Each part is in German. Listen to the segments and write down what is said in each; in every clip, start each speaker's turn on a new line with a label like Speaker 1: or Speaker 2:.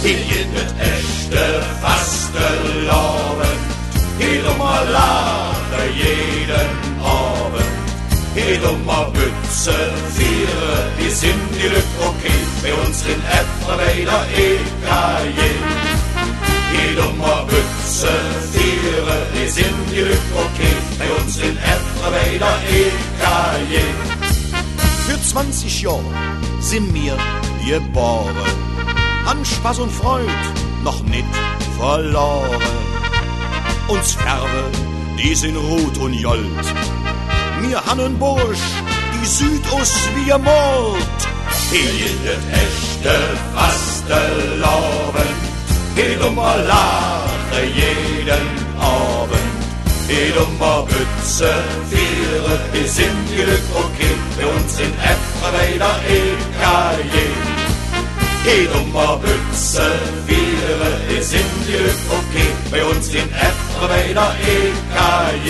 Speaker 1: Jeder echte Fastelavond, helemaal lachen jeden Abend. Helemaal Bütze vieren, die sind die Lück okay, bei uns in etwa bei der EKJ. Helemaal Bütze vieren, die sind die Lück okay, bei uns in etwa bei der EKJ.
Speaker 2: Für 20 Jahre sind wir geboren, an Spaß und Freud noch nicht verloren. Uns Färbe, die sind rot und jold, mir Hannen Bursch, die Südost wie ihr Mord.
Speaker 1: Jeder echte Fastelavond, helemaal lachen jeden Abend. Helemaal Bütze vieren, die sind die Lück okay, bei uns in etwa bei der EKJ. Helemaal Bütze vieren, die sind die Lück okay, bei uns in etwa bei der EKJ.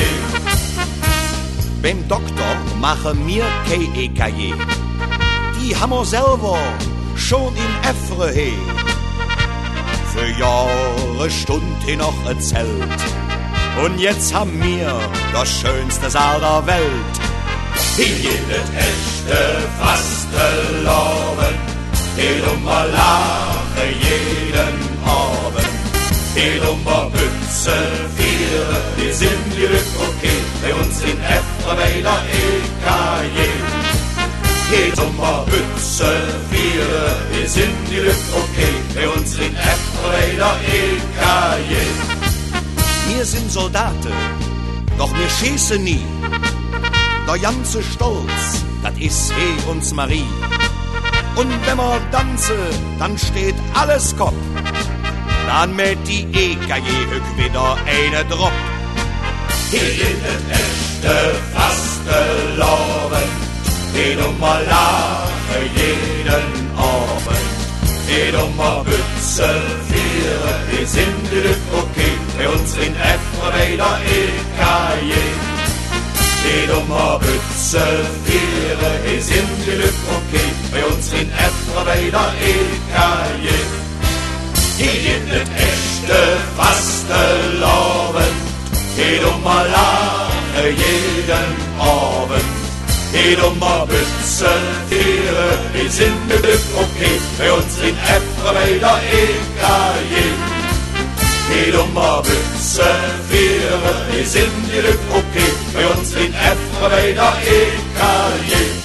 Speaker 2: Beim Doktor machen wir kein EKJ, die haben wir selber schon in Effre he. Für Jahre Stund he noch erzählt, und jetzt haben wir das schönste Saal der Welt.
Speaker 1: Jeder echte Fastelavond, helemaal lachen jeden Abend. Helemaal Bütze vieren, die sind die Lück okay, bei uns in etwa bei der EKJ. Helemaal Bütze vieren, die sind die Lück okay, bei uns in etwa bei der EKJ.
Speaker 2: Wir sind Soldaten, doch wir schießen nie. Der ganze Stolz, das ist he uns Marie. Und wenn wir tanzen, dann steht alles Kopf. Dann mit die EKJ hück wieder eine Drop.
Speaker 1: Jeder echte Fastelavond, helemaal lachen jeden Abend. Helemaal Bütze vieren, die sind die Lück okay, bei uns in etwa bei der EKJ. Helemaal Bütze vieren, die sind die Lück okay, bei uns in etwa bei der EKJ. Jeder echte Fastelavond, helemaal lachen jeden Abend. Helemaal Bütze vieren, die sind die Lück okay, bei uns in etwa bei der EKJ. Helemaal Bütze vieren, die sind die Lück okay, bei uns in etwa bei der EKJ.